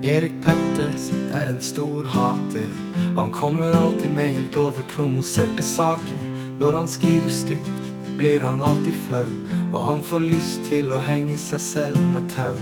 Erik Petters är en stor hater. Han kommer alltid med helt överprovocerade saker. När han skriver styggt blir han alltid flau, och han får lyst till att hänga sig själv med tau.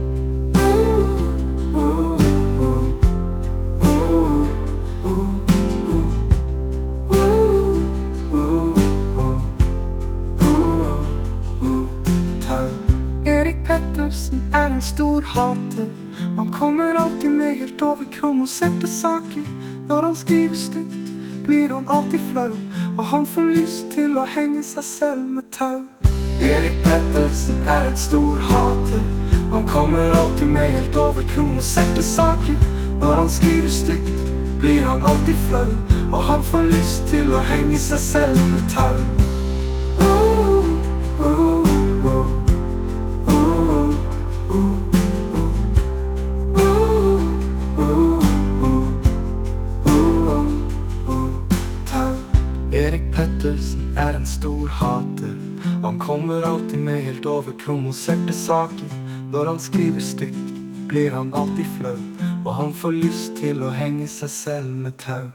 Erik Pettersen är en stor hater. Han kommer alltid med helt överprovocerade saker. När han skriver styggt blir han alltid flau, och han får lyst till att hänga sig själv med tau. Erik Pettersen är en stor hater. Han kommer alltid med helt överprovocerade saker. När han skriver styggt blir han alltid flau, och han får lyst till att hänga sig själv med tau. Erik Pettersen är en stor hater. Han kommer alltid med helt överprovocerade saker. När han skriver styggt blir han alltid flau, och han får lyst till att hänga sig själv med tau.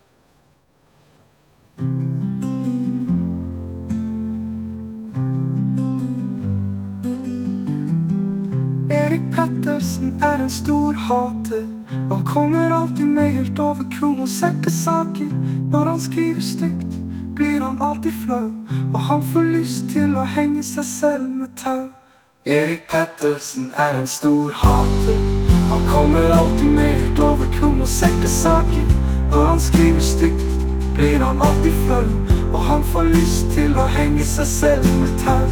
Erik Pettersen är en stor hater. Han kommer alltid med helt överprovocerade saker. När han skriver styggt blir han alltid flau, och han får lyst till att hänga sig själv med tau. Erik Pettersen är en stor hater. Han kommer alltid med helt överprovocerade saker. När han skriver styggt blir han alltid flau, och han får lyst till att hänga sig själv med tau.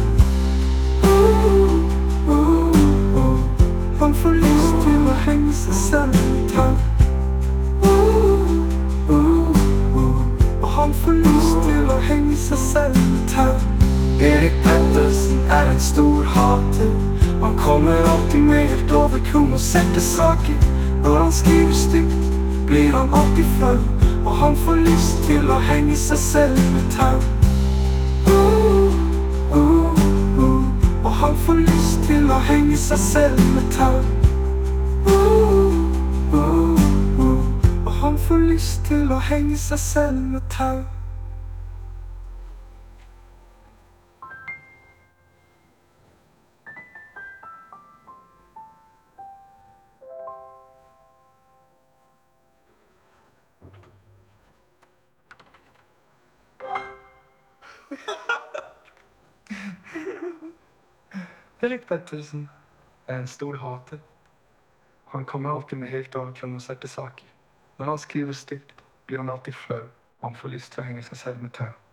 Han får lyst till att hänga sig själv med tau. Och han får lyst till att hänga sig själv med tau. Erik Pettersen är en stor hater. Han kommer alltid med helt överprovocerade saker. När han skriver styggt blir han alltid flau, och han får lyst till att hänga sig själv med tau. Och han får lyst till att hänga sig själv med tau. Och han får lyst till att hänga sig själv med tau. Erik Pettersen är en stor hater. Han kommer alltid med helt överprovocerade saker. När han skriver styggt blir han alltid flau, och han får lyst till att hänga sig själv med tau.